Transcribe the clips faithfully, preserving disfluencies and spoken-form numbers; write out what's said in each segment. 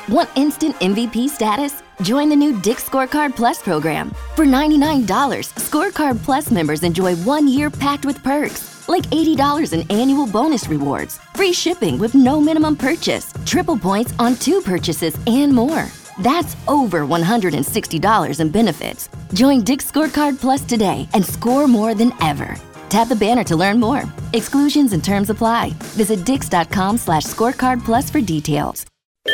Want instant M V P status? Join the new Dick's Scorecard Plus program. For ninety-nine dollars, Scorecard Plus members enjoy one year packed with perks, like eighty dollars in annual bonus rewards, free shipping with no minimum purchase, triple points on two purchases, and more. That's over one hundred sixty dollars in benefits. Join Dick's Scorecard Plus today and score more than ever. Tap the banner to learn more. Exclusions and terms apply. Visit dix.com slash scorecard plus for details.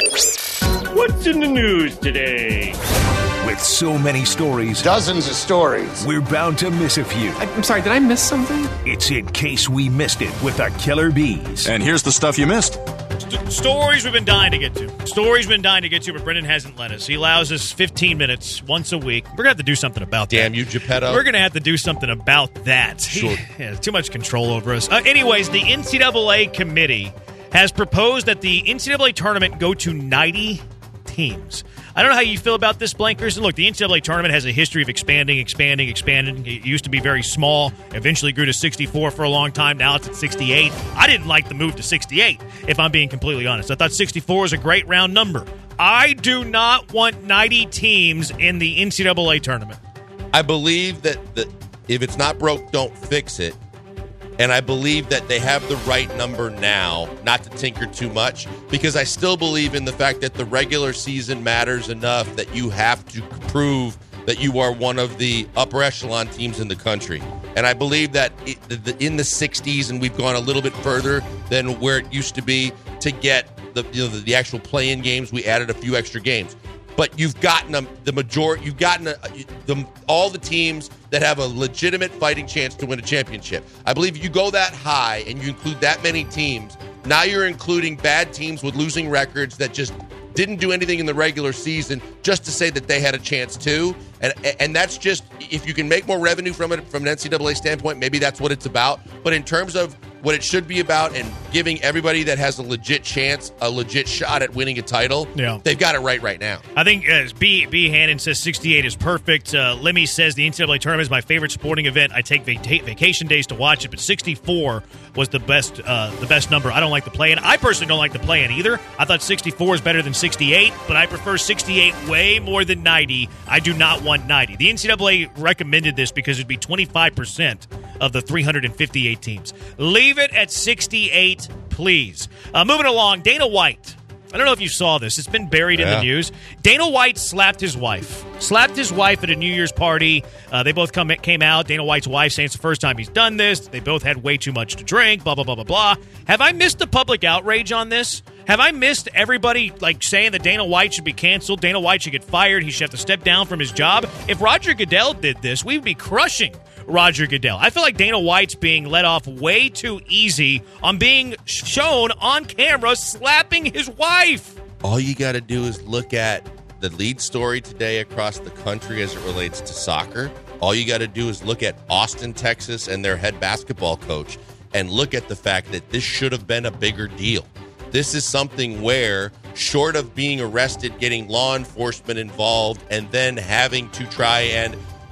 What's in the news today? With so many stories, dozens of stories, we're bound to miss a few. I'm sorry, did I miss something? It's In Case We Missed It with the Killer Bees. And here's the stuff you missed. St- stories we've been dying to get to. Stories we've been dying to get to, but Brendan hasn't let us. He allows us fifteen minutes once a week. We're going to have to do something about Damn that. you, Geppetto. We're going to have to do something about that. Sure. He has too much control over us. Uh, anyways, the N C double A committee has proposed that the N C double A tournament go to ninety teams. I don't know how you feel about this, Blankers. And look, the N C double A tournament has a history of expanding, expanding, expanding. It used to be very small, eventually grew to sixty-four for a long time. Now it's at sixty-eight. I didn't like the move to sixty-eight, if I'm being completely honest. I thought sixty-four was a great round number. I do not want ninety teams in the N C double A tournament. I believe that the, if it's not broke, don't fix it. And I believe that they have the right number now, not to tinker too much, because I still believe in the fact that the regular season matters enough that you have to prove that you are one of the upper echelon teams in the country. And I believe that it, the, in the sixties, and we've gone a little bit further than where it used to be to get the, you know, the, the actual play-in games. We added a few extra games. But you've gotten them, the majority, you've gotten a, the, all the teams that have a legitimate fighting chance to win a championship. I believe if you go that high and you include that many teams, now you're including bad teams with losing records that just didn't do anything in the regular season just to say that they had a chance too. And and that's just, if you can make more revenue from it from an N C double A standpoint, maybe that's what it's about. But in terms of what it should be about and giving everybody that has a legit chance, a legit shot at winning a title, yeah. They've got it right right now. I think uh, B. B. Hannon says sixty-eight is perfect. Uh, Lemmy says the N C double A tournament is my favorite sporting event. I take vac- vacation days to watch it, but sixty-four was the best uh, the best number. I don't like the play-in. I personally don't like the play-in either. I thought sixty-four is better than sixty-eight, but I prefer sixty-eight way more than ninety. I do not want ninety. The N C double A recommended this because it would be twenty-five percent of the three hundred fifty-eight teams. Leave it at sixty-eight, please. Uh, moving along, Dana White. I don't know if you saw this. It's been buried yeah. in the news. Dana White slapped his wife. Slapped his wife at a New Year's party. Uh, they both come came out. Dana White's wife saying it's the first time he's done this. They both had way too much to drink, blah, blah, blah, blah, blah. Have I missed the public outrage on this? Have I missed everybody like saying that Dana White should be canceled? Dana White should get fired. He should have to step down from his job. If Roger Goodell did this, we would be crushing Roger Goodell. I feel like Dana White's being let off way too easy on being shown on camera slapping his wife. All you got to do is look at the lead story today across the country as it relates to soccer. All you got to do is look at Austin, Texas, and their head basketball coach and look at the fact that this should have been a bigger deal. This is something where, short of being arrested, getting law enforcement involved, and then having to try and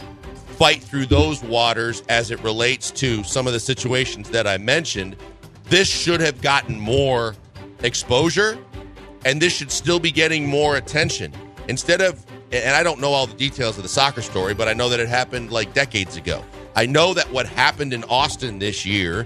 fight through those waters as it relates to some of the situations that I mentioned, this should have gotten more exposure, and this should still be getting more attention. Instead of, and I don't know all the details of the soccer story, but I know that it happened like decades ago. I know that what happened in Austin this year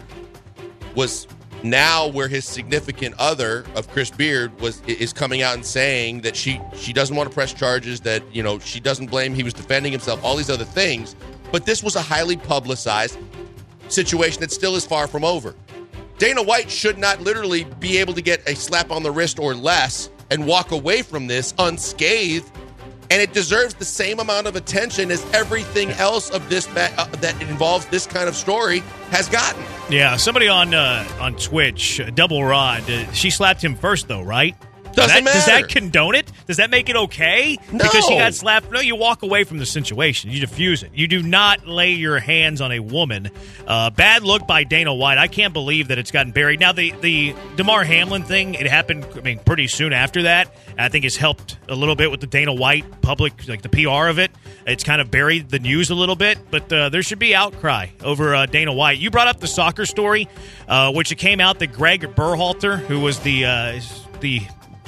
was now where his significant other of Chris Beard was is coming out and saying that she she doesn't want to press charges, that, you know, she doesn't blame, he was defending himself, all these other things. But this was a highly publicized situation that still is far from over. Dana White should not literally be able to get a slap on the wrist or less and walk away from this unscathed. And it deserves the same amount of attention as everything else of this ma- uh, that involves this kind of story has gotten. Yeah, somebody on uh, on Twitch, uh, Double Rod, uh, she slapped him first, though, right? Doesn't does that, matter. Does that condone it? Does that make it okay? No. Because she got slapped? No, you walk away from the situation. You diffuse it. You do not lay your hands on a woman. Uh, bad look by Dana White. I can't believe that it's gotten buried. Now, the, the DeMar Hamlin thing, it happened, I mean, pretty soon after that. I think it's helped a little bit with the Dana White public, like the P R of it. It's kind of buried the news a little bit, but uh, there should be outcry over uh, Dana White. You brought up the soccer story, uh, which it came out that Greg Berhalter, who was the uh, the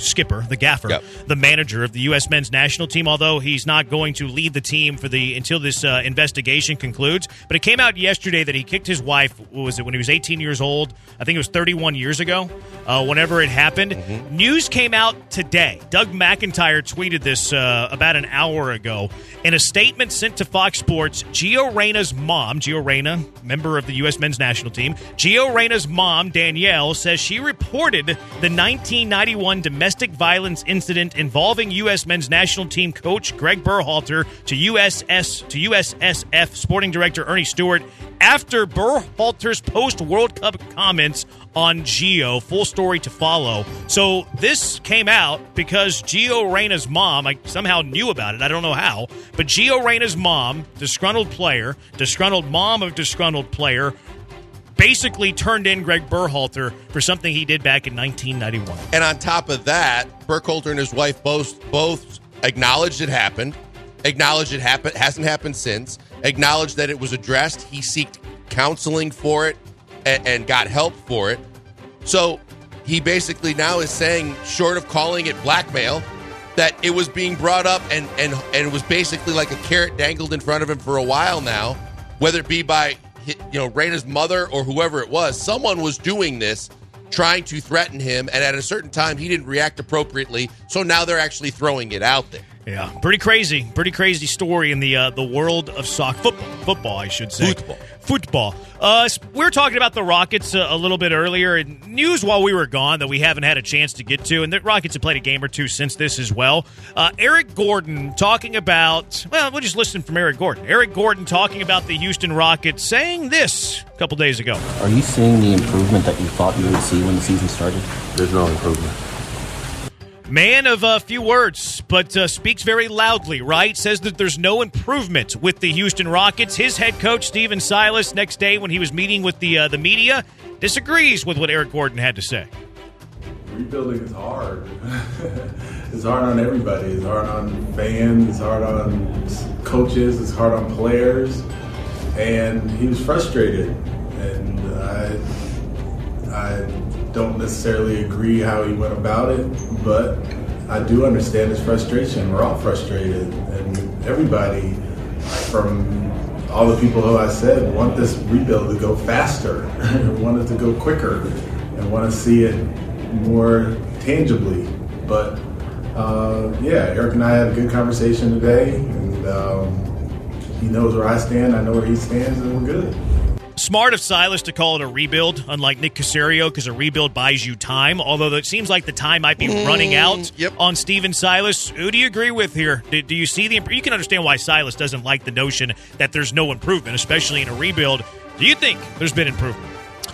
skipper, the gaffer, yep. the manager of the U S men's national team, although he's not going to lead the team for the until this uh, investigation concludes. But it came out yesterday that he kicked his wife, what was it, when he was eighteen years old? I think it was thirty-one years ago, uh, whenever it happened. Mm-hmm. News came out today. Doug McIntyre tweeted this uh, about an hour ago. In a statement sent to Fox Sports, Gio Reyna's mom, Gio Reyna, member of the U S men's national team, Gio Reyna's mom, Danielle, says she reported the nineteen ninety-one domestic violence incident involving U S men's national team coach Greg Berhalter to U S S to U S S F sporting director Ernie Stewart after Berhalter's post-World Cup comments on Gio. Full story to follow. So this came out because Gio Reyna's mom, I somehow knew about it. I don't know how. But Gio Reyna's mom, disgruntled player, disgruntled mom of disgruntled player, basically turned in Greg Berhalter for something he did back in nineteen ninety-one. And on top of that, Berhalter and his wife both both acknowledged it happened, acknowledged it happened, hasn't happened since, acknowledged that it was addressed. He sought counseling for it and, and got help for it. So he basically now is saying, short of calling it blackmail, that it was being brought up and, and, and it was basically like a carrot dangled in front of him for a while now, whether it be by you know Reyna's mother or whoever it was. Someone was doing this, trying to threaten him, and at a certain time he didn't react appropriately, so now they're actually throwing it out there. Yeah, pretty crazy. Pretty crazy story in the uh, the world of soccer. Football, football, I should say. Football. Football. Uh, we were talking about the Rockets a, a little bit earlier. And news while we were gone that we haven't had a chance to get to, and the Rockets have played a game or two since this as well. Uh, Eric Gordon talking about, well, we'll just listen from Eric Gordon. Eric Gordon talking about the Houston Rockets, saying this a couple days ago. Are you seeing the improvement that you thought you would see when the season started? There's no improvement. Man of a few words, but uh, speaks very loudly, right? Says that there's no improvement with the Houston Rockets. His head coach, Stephen Silas, next day when he was meeting with the uh, the media, disagrees with what Eric Gordon had to say. Rebuilding is hard. It's hard on everybody. It's hard on fans. It's hard on coaches. It's hard on players. And he was frustrated. And I, I don't necessarily agree how he went about it, but I do understand his frustration. We're all frustrated, and everybody, from all the people who I said, want this rebuild to go faster, want it to go quicker, and want to see it more tangibly. But uh, yeah, Eric and I had a good conversation today, and um, he knows where I stand, I know where he stands, and we're good. Smart of Silas to call it a rebuild, unlike Nick Caserio, because a rebuild buys you time, although it seems like the time might be mm, running out yep. on Stephen Silas. Who do you agree with here? Do, do you see the You can understand why Silas doesn't like the notion that there's no improvement, especially in a rebuild. Do you think there's been improvement?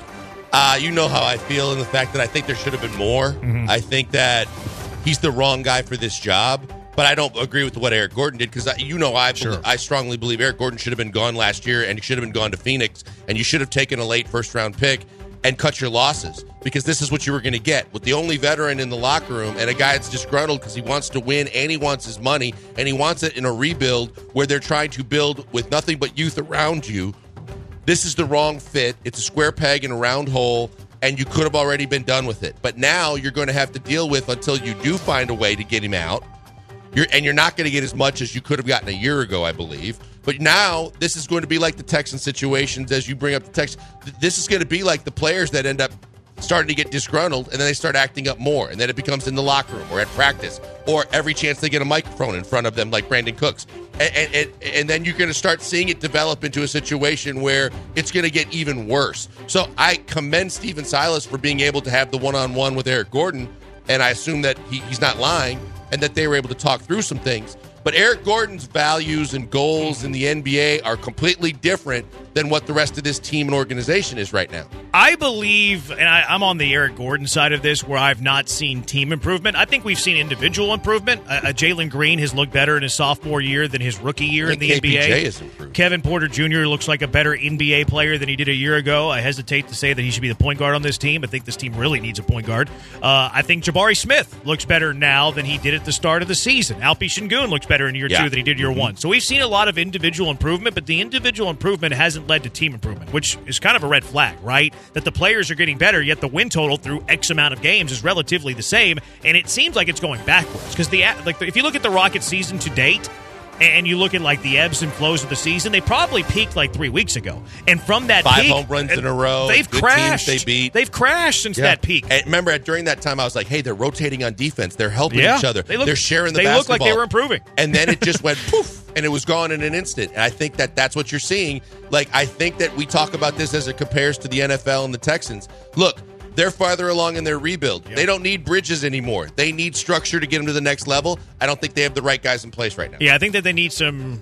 Uh, you know how I feel in the fact that I think there should have been more. Mm-hmm. I think that he's the wrong guy for this job. But I don't agree with what Eric Gordon did, because you know I sure. I strongly believe Eric Gordon should have been gone last year, and he should have been gone to Phoenix, and you should have taken a late first-round pick and cut your losses, because this is what you were going to get with the only veteran in the locker room and a guy that's disgruntled because he wants to win and he wants his money, and he wants it in a rebuild where they're trying to build with nothing but youth around you. This is the wrong fit. It's a square peg in a round hole, and you could have already been done with it. But now you're going to have to deal with until you do find a way to get him out. You're, and you're not going to get as much as you could have gotten a year ago, I believe. But now this is going to be like the Texan situations, as you bring up the Texans. This is going to be like the players that end up starting to get disgruntled, and then they start acting up more, and then it becomes in the locker room or at practice or every chance they get a microphone in front of them, like Brandon Cooks. And, and, and, and then you're going to start seeing it develop into a situation where it's going to get even worse. So I commend Stephen Silas for being able to have the one-on-one with Eric Gordon, and I assume that he, he's not lying, and that they were able to talk through some things. But Eric Gordon's values and goals in the N B A are completely different than what the rest of this team and organization is right now. I believe, and I, I'm on the Eric Gordon side of this, where I've not seen team improvement. I think we've seen individual improvement. Uh, uh, Jalen Green has looked better in his sophomore year than his rookie year in the K P J N B A. Has improved. Kevin Porter Junior looks like a better N B A player than he did a year ago. I hesitate to say that he should be the point guard on this team. I think this team really needs a point guard. Uh, I think Jabari Smith looks better now than he did at the start of the season. Alpi Şengün looks better in year yeah. two than he did year mm-hmm. one. So we've seen a lot of individual improvement, but the individual improvement hasn't led to team improvement, which is kind of a red flag, right? that the players are getting better, yet the win total through X amount of games is relatively the same, and it seems like it's going backwards. Because the like if you look at the Rockets season to date, and you look at like the ebbs and flows of the season, they probably peaked like three weeks ago. And from that Five peak, home runs in a row. They've good crashed. Teams they beat. They've crashed since Yeah. that peak. And remember, during that time, I was like, hey, they're rotating on defense. They're helping Yeah. each other. They look- they're sharing the they basketball. look like they were improving. And then it just went poof, and it was gone in an instant. And I think that that's what you're seeing. Like, I think that we talk about this as it compares to the N F L and the Texans. Look, they're farther along in their rebuild. Yep. They don't need bridges anymore. They need structure to get them to the next level. I don't think they have the right guys in place right now. Yeah, I think that they need some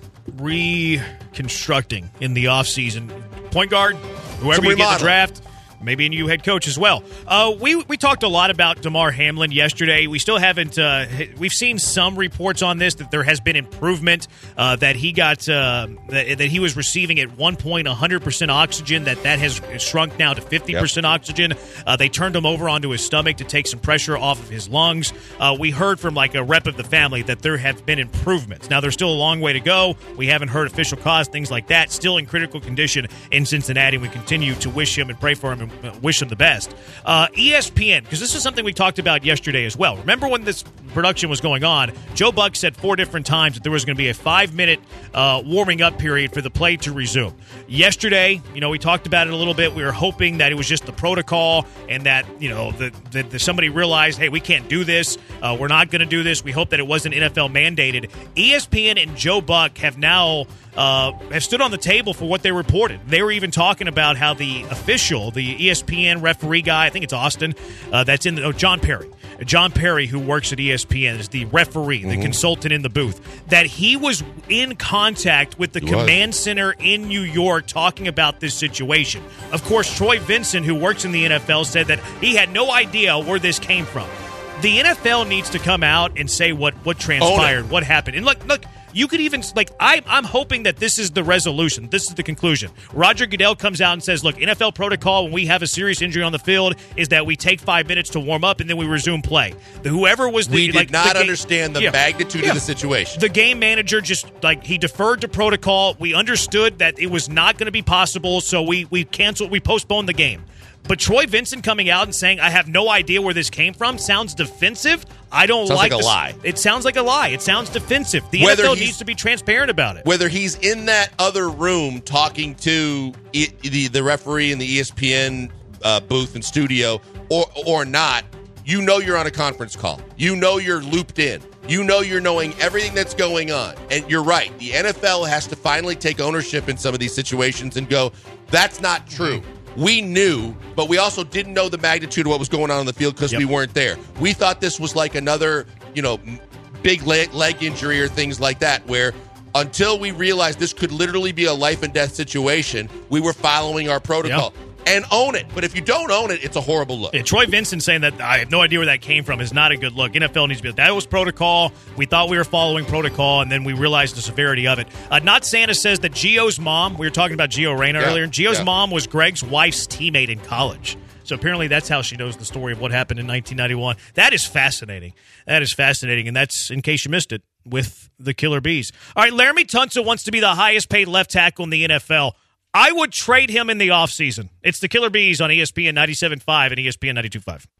reconstructing in the offseason. Point guard, whoever Some you get in the remodeling. draft, maybe a new head coach as well. Uh, we we talked a lot about DeMar Hamlin yesterday. We still haven't. Uh, we've seen some reports on this that there has been improvement. Uh, that he got uh, that, that he was receiving at one point one hundred percent oxygen. That that has shrunk now to fifty percent yep. oxygen. Uh, they turned him over onto his stomach to take some pressure off of his lungs. Uh, we heard from like a rep of the family that there have been improvements. Now there's still a long way to go. We haven't heard official cause, things like that. Still in critical condition in Cincinnati. We continue to wish him and pray for him and wish him the best. Uh, E S P N, because this is something we talked about yesterday as well. Remember when this production was going on, Joe Buck said four different times that there was going to be a five-minute uh, warming up period for the play to resume. Yesterday, you know, we talked about it a little bit. We were hoping that it was just the protocol and that, you know, that, that, that somebody realized, hey, we can't do this. Uh, we're not going to do this. We hope that it wasn't N F L mandated. E S P N and Joe Buck have now uh, have stood on the table for what they reported. They were even talking about how the official, the E S P N referee guy, I think it's Austin, uh, that's in the, oh, John Perry. John Perry, who works at E S P N, is the referee, the mm-hmm. consultant in the booth, that he was in contact with the he command was. center in New York talking about this situation. Of course, Troy Vincent, who works in the N F L, said that he had no idea where this came from. The N F L needs to come out and say what, what transpired, what happened. And look, look, you could even, like, I, I'm hoping that this is the resolution. This is the conclusion. Roger Goodell comes out and says, look, N F L protocol when we have a serious injury on the field is that we take five minutes to warm up and then we resume play. The, whoever was the We did like, not the understand the yeah, magnitude yeah. of the situation. The game manager just, like, he deferred to protocol. We understood that it was not going to be possible, so we, we canceled, we postponed the game. But Troy Vincent coming out and saying, I have no idea where this came from, sounds defensive. I don't sounds like like a this. lie. It sounds like a lie. It sounds defensive. The Whether N F L he's- needs to be transparent about it. Whether he's in that other room talking to e- the, the referee in the E S P N uh, booth and studio or or not, you know you're on a conference call. You know you're looped in. You know you're knowing everything that's going on. And you're right. The N F L has to finally take ownership in some of these situations and go, that's not true. We knew, but we also didn't know the magnitude of what was going on on the field because yep. we weren't there. We thought this was like another, you know, big leg, leg injury or things like that, where until we realized this could literally be a life and death situation, we were following our protocol. Yep. And own it. But if you don't own it, it's a horrible look. Yeah, Troy Vincent saying that I have no idea where that came from is not a good look. N F L needs to be that was protocol. We thought we were following protocol, and then we realized the severity of it. Uh, Not Santa says that Gio's mom, we were talking about Gio Reyna yeah, earlier, Gio's yeah. mom was Greg's wife's teammate in college. So apparently that's how she knows the story of what happened in nineteen ninety-one. That is fascinating. That is fascinating, and that's, in case you missed it, with the Killer Bees. All right, Laramie Tunsil wants to be the highest paid left tackle in the N F L. I would trade him in the offseason. It's the Killer Bees on E S P N ninety-seven point five and E S P N ninety-two point five.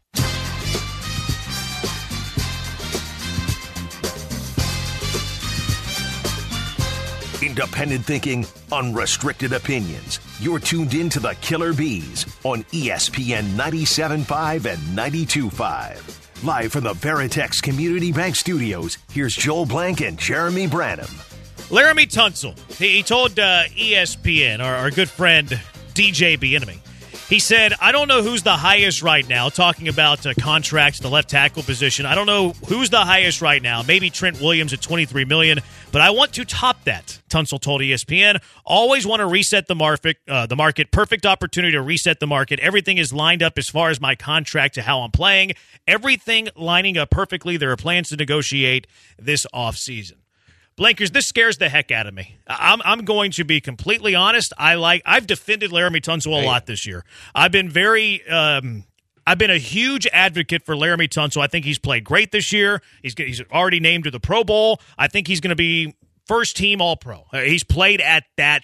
Independent thinking, unrestricted opinions. You're tuned in to the Killer Bees on E S P N ninety-seven point five and ninety-two point five. Live from the Veritex Community Bank Studios, here's Joel Blank and Jeremy Branham. Laramie Tunsil, he, he told uh, E S P N, our, our good friend D J Bieniemy, he said, I don't know who's the highest right now, talking about uh, contracts, the left tackle position. I don't know who's the highest right now. Maybe Trent Williams at twenty-three million dollars, but I want to top that, Tunsil told E S P N. Always want to reset the market, uh, the market. Perfect opportunity to reset the market. Everything is lined up as far as my contract to how I'm playing. Everything lining up perfectly. There are plans to negotiate this offseason. Blankers, this scares the heck out of me. I'm I'm going to be completely honest. I like I've defended Laramie Tunsil a lot this year. I've been very um, I've been a huge advocate for Laramie Tunsil. I think he's played great this year. He's he's already named to the Pro Bowl. I think he's going to be first team All Pro. Uh, he's played at that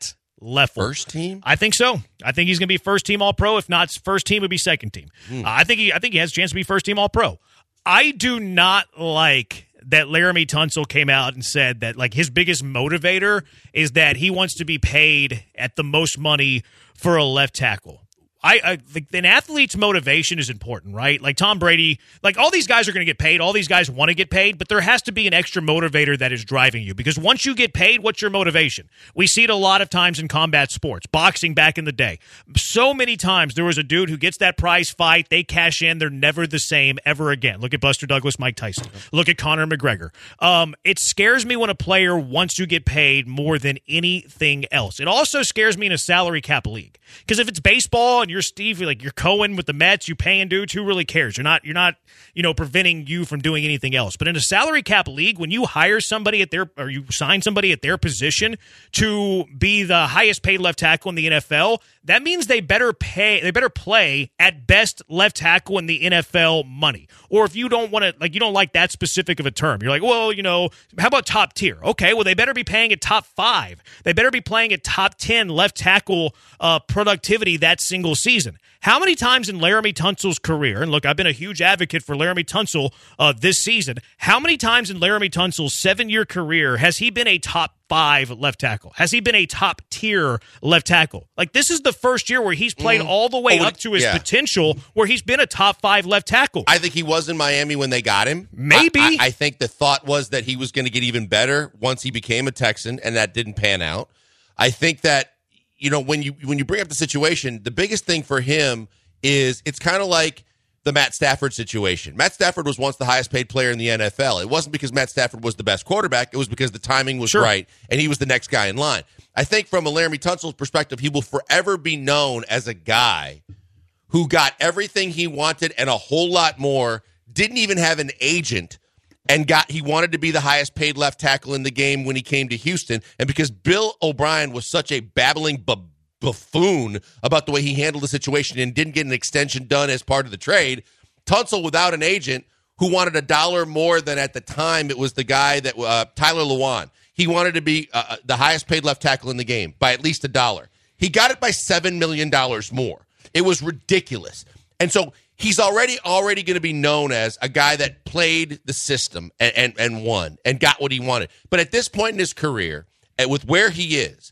level. First team? I think so. I think he's going to be first team All-Pro. If not first team, would be second team. Mm. Uh, I think he. I think he has a chance to be first team All-Pro. I do not like that Laremy Tunsil came out and said that like his biggest motivator is that he wants to be paid at the most money for a left tackle. I, I think an athlete's motivation is important, right? Like Tom Brady, like all these guys are going to get paid. All these guys want to get paid, but there has to be an extra motivator that is driving you because once you get paid, what's your motivation? We see it a lot of times in combat sports, boxing back in the day. So many times there was a dude who gets that prize fight, they cash in, they're never the same ever again. Look at Buster Douglas, Mike Tyson. Look at Conor McGregor. Um, it scares me when a player wants to get paid more than anything else. It also scares me in a salary cap league because if it's baseball and you're Steve, like you're Cohen with the Mets, you paying dudes, who really cares? You're not, you're not, you know, preventing you from doing anything else. But in a salary cap league, when you hire somebody at their, or you sign somebody at their position to be the highest paid left tackle in the N F L, that means they better pay, they better play at best left tackle in the N F L money. Or if you don't want to, like, you don't like that specific of a term, you're like, well, you know, how about top tier? Okay, well, they better be paying at top five. They better be playing at top ten left tackle uh, productivity that single season. How many times in Laremy Tunsil's career, and look, I've been a huge advocate for Laremy Tunsil uh, this season, how many times in Laremy Tunsil's seven-year career has he been a top five left tackle? Has he been a top-tier left tackle? Like, this is the first year where he's played mm. all the way oh, up to his yeah. potential, where he's been a top five left tackle. I think he was in Miami when they got him. Maybe. I, I, I think the thought was that he was going to get even better once he became a Texan, and that didn't pan out. I think that, you know, when you when you bring up the situation, the biggest thing for him is it's kind of like the Matt Stafford situation. Matt Stafford was once the highest paid player in the N F L. It wasn't because Matt Stafford was the best quarterback. It was because the timing was sure. right, and he was the next guy in line. I think from a Laremy Tunsil's perspective, he will forever be known as a guy who got everything he wanted and a whole lot more, didn't even have an agent, and got he wanted to be the highest paid left tackle in the game when he came to Houston. And because Bill O'Brien was such a babbling bu- buffoon about the way he handled the situation and didn't get an extension done as part of the trade, Tunsil, without an agent, who wanted a dollar more than at the time it was the guy that uh, Tyler Lewan. He wanted to be uh, the highest paid left tackle in the game by at least a dollar. He got it by seven million dollars more. It was ridiculous. And so he's already already going to be known as a guy that played the system and, and, and won and got what he wanted. But at this point in his career, and with where he is,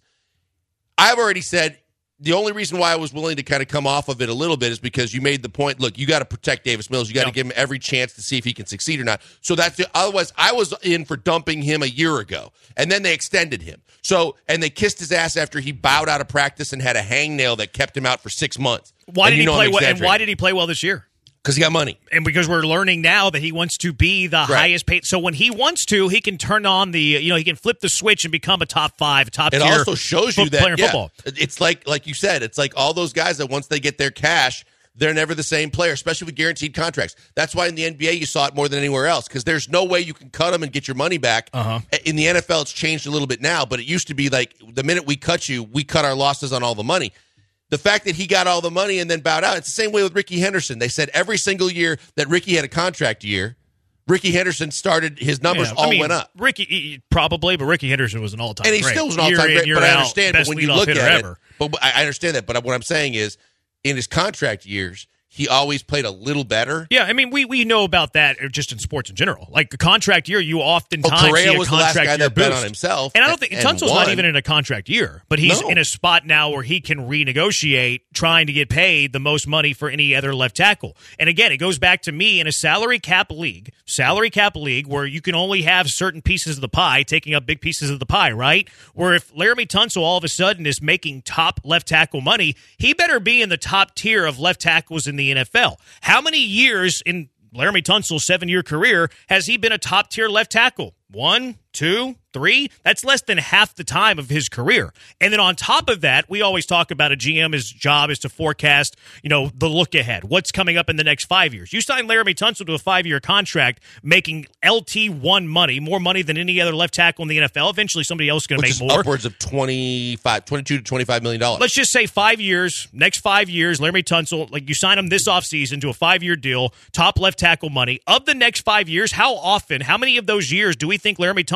I've already said the only reason why I was willing to kind of come off of it a little bit is because you made the point, look, you got to protect Davis Mills. You got to yep. give him every chance to see if he can succeed or not. So that's the, otherwise I was in for dumping him a year ago. And then they extended him. So, and they kissed his ass after he bowed out of practice and had a hangnail that kept him out for six months. Why and did you he know play well, and why did he play well this year? Because he got money. And because we're learning now that he wants to be the right. highest paid. So when he wants to, he can turn on the, you know, he can flip the switch and become a top five, top it tier. It also shows you that, player in yeah, football. It's like, like you said, it's like all those guys that once they get their cash, they're never the same player, especially with guaranteed contracts. That's why in the N B A you saw it more than anywhere else, because there's no way you can cut them and get your money back. Uh-huh. In the N F L, it's changed a little bit now, but it used to be like the minute we cut you, we cut our losses on all the money. The fact that he got all the money and then bowed out, it's the same way with Ricky Henderson. They said every single year that Ricky had a contract year, Ricky Henderson started, his numbers yeah, all I mean, went up. Ricky, probably, but Ricky Henderson was an all-time great. And he great. still was an all-time year great, in, but I out, understand. But when you look at it, ever. but I understand that. But what I'm saying is, in his contract years, he always played a little better. Yeah, I mean, we, we know about that just in sports in general. Like a contract year, you oftentimes oh, Correa see a was contract the last guy year that bet boost. on himself. And I don't think and Tunsil's won. not even in a contract year, but he's no. in a spot now where he can renegotiate, trying to get paid the most money for any other left tackle. And again, it goes back to me in a salary cap league, salary cap league where you can only have certain pieces of the pie taking up big pieces of the pie, right? Where if Laremy Tunsil all of a sudden is making top left tackle money, he better be in the top tier of left tackles in the N F L. How many years in Laremy Tunsil's seven-year career has he been a top-tier left tackle? One, two, three? That's less than half the time of his career. And then on top of that, we always talk about a G M's job is to forecast, you know, the look ahead. What's coming up in the next five years? You sign Laremy Tunsil to a five-year contract making L T one money, more money than any other left tackle in the N F L. Eventually somebody else is going to make more. Upwards of twenty-five, twenty-two to twenty-five million dollars. Let's just say five years, next five years, Laremy Tunsil, like you sign him this offseason to a five-year deal, top left tackle money. Of the next five years, how often, how many of those years do we think Laremy Tunsil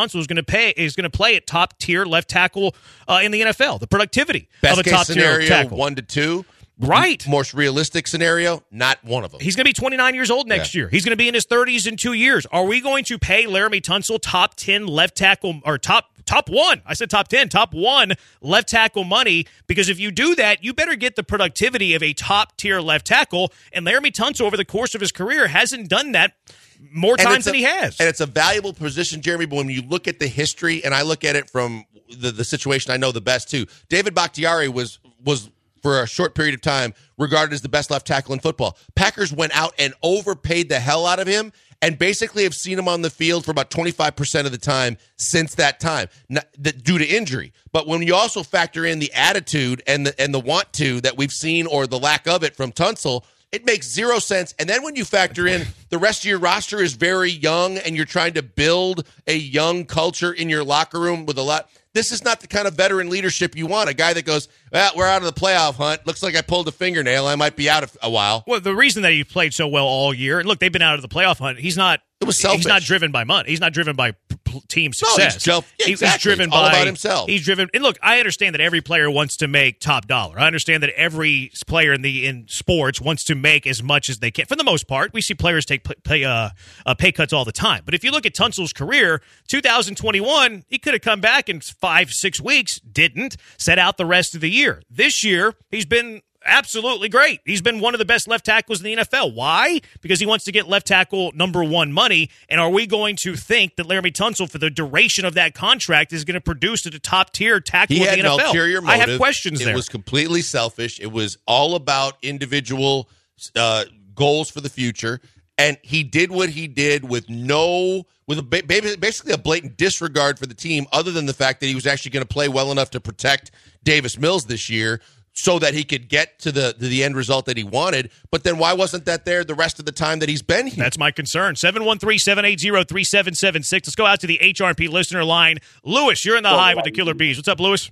Tunsil is going to pay is going to play at top tier left tackle uh, in the N F L. The productivity Best of a case top tier scenario, tackle, one to two. Right. Most realistic scenario, not one of them. He's going to be twenty-nine years old next Yeah. year. He's going to be in his thirties in two years. Are we going to pay Laramie Tunsil top ten left tackle or top top one? I said top ten, top one left tackle money, because if you do that, you better get the productivity of a top tier left tackle. And Laramie Tunsil, over the course of his career, hasn't done that more And times it's a- than he has. And it's a valuable position, Jeremy, but when you look at the history, and I look at it from the, the situation I know the best too, David Bakhtiari was was for a short period of time regarded as the best left tackle in football. Packers went out and overpaid the hell out of him and basically have seen him on the field for about twenty-five percent of the time since that time, not, the, due to injury. But when you also factor in the attitude and the and the want to that we've seen, or the lack of it from Tunsil, it makes zero sense. And then when you factor in the rest of your roster is very young and you're trying to build a young culture in your locker room with a lot, this is not the kind of veteran leadership you want. A guy that goes, well, we're out of the playoff hunt. Looks like I pulled a fingernail. I might be out of a while. Well, the reason that he played so well all year, and look, they've been out of the playoff hunt. He's not. It was selfish. He's not driven by money. He's not driven by p- p- team No, he's success. self- yeah, He- exactly. He's driven It's all by about himself. He's driven. And look, I understand that every player wants to make top dollar. I understand that every player in the in sports wants to make as much as they can. For the most part, we see players take p- pay uh, uh, pay cuts all the time. But if you look at Tunsil's career, two thousand twenty-one, he could have come back in five, six weeks. Didn't. Set out the rest of the year. This year, he's been absolutely great. He's been one of the best left tackles in the N F L. Why? Because he wants to get left tackle number one money. And are we going to think that Laramie Tunsil, for the duration of that contract, is going to produce at a top tier tackle He in had the an N F L? ulterior motive. I have questions it there. It was completely selfish. It was all about individual uh, goals for the future. And he did what he did with no, with a, basically a blatant disregard for the team, other than the fact that he was actually going to play well enough to protect Davis Mills this year, so that he could get to the to the end result that he wanted. But then why wasn't that there the rest of the time that he's been here? That's my concern. seven one three, seven eight zero, three seven seven six. Let's go out to the H R P listener line. Lewis, you're in the high with the Killer Bees. What's up, Lewis?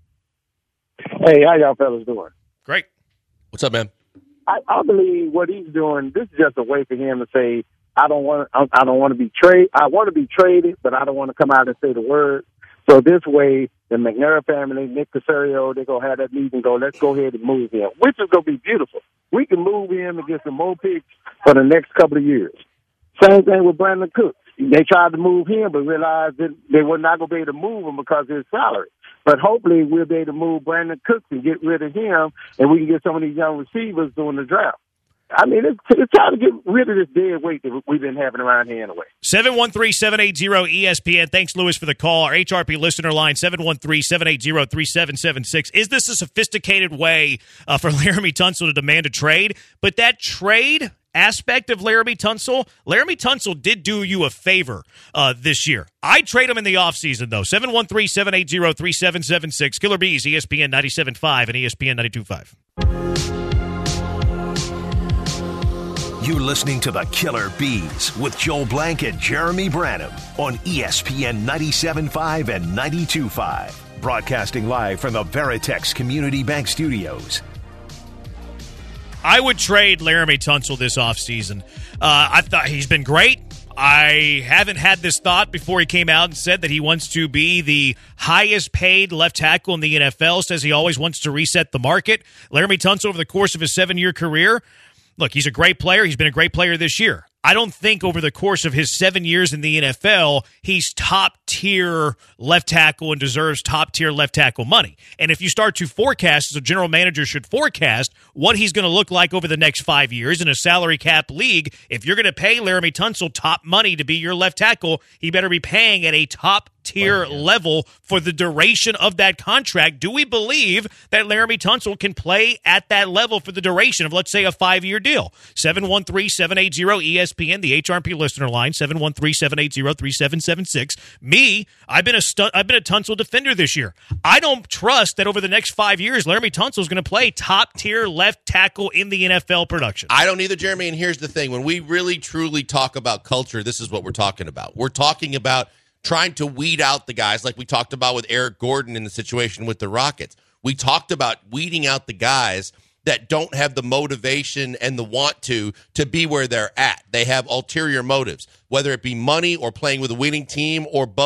Hey, how y'all fellas doing? Great. What's up, man? I, I believe what he's doing, this is just a way for him to say, I don't want I, I don't want to be trade I want to be traded, but I don't want to come out and say the word. So this way, the McNair family, Nick Casario, they're going to have that meeting and go, let's go ahead and move him, which is going to be beautiful. We can move him and get some more picks for the next couple of years. Same thing with Brandon Cooks. They tried to move him, but realized that they were not going to be able to move him because of his salary. But hopefully we'll be able to move Brandon Cooks and get rid of him, and we can get some of these young receivers during the draft. I mean, it's, it's time to get rid of this dead weight that we've been having around here anyway. seven one three, seven eight zero, E S P N. Thanks, Lewis, for the call. Our H R P listener line, seven one three, seven eight zero, three seven seven six. Is this a sophisticated way uh, for Laramie Tunsil to demand a trade? But that trade aspect of Laramie Tunsil, Laramie Tunsil did do you a favor uh, this year. I'd trade him in the offseason, though. seven one three, seven eight zero, three seven seven six. Killer Bees, E S P N ninety-seven point five and E S P N ninety-two point five. You're listening to the Killer Bees with Joel Blank and Jeremy Branham on E S P N ninety-seven point five and ninety-two point five. Broadcasting live from the Veritex Community Bank Studios. I would trade Laramie Tunsil this offseason. Uh, I thought he's been great. I haven't had this thought before he came out and said that he wants to be the highest paid left tackle in the N F L, says he always wants to reset the market. Laramie Tunsil, over the course of his seven-year career, look, he's a great player. He's been a great player this year. I don't think over the course of his seven years in the N F L, he's top-tier left tackle and deserves top-tier left tackle money. And if you start to forecast, as a general manager should forecast, what he's going to look like over the next five years in a salary cap league, if you're going to pay Laramie Tunsil top money to be your left tackle, he better be paying at a top tier oh, yeah. level for the duration of that contract. Do we believe that Laramie Tunsil can play at that level for the duration of, let's say, a five-year deal? seven one three, seven eight zero, E S P N, the H R P listener line, seven one three, seven eight zero, three seven seven six. Me, I've been a stu- I've been a Tunsil defender this year. I don't trust that over the next five years, Laramie Tunsil is going to play top-tier left tackle in the N F L production. I don't either, Jeremy, and here's the thing. When we really, truly talk about culture, this is what we're talking about. We're talking about trying to weed out the guys like we talked about with Eric Gordon in the situation with the Rockets. We talked about weeding out the guys that don't have the motivation and the want to to be where they're at. They have ulterior motives, whether it be money or playing with a winning team or both.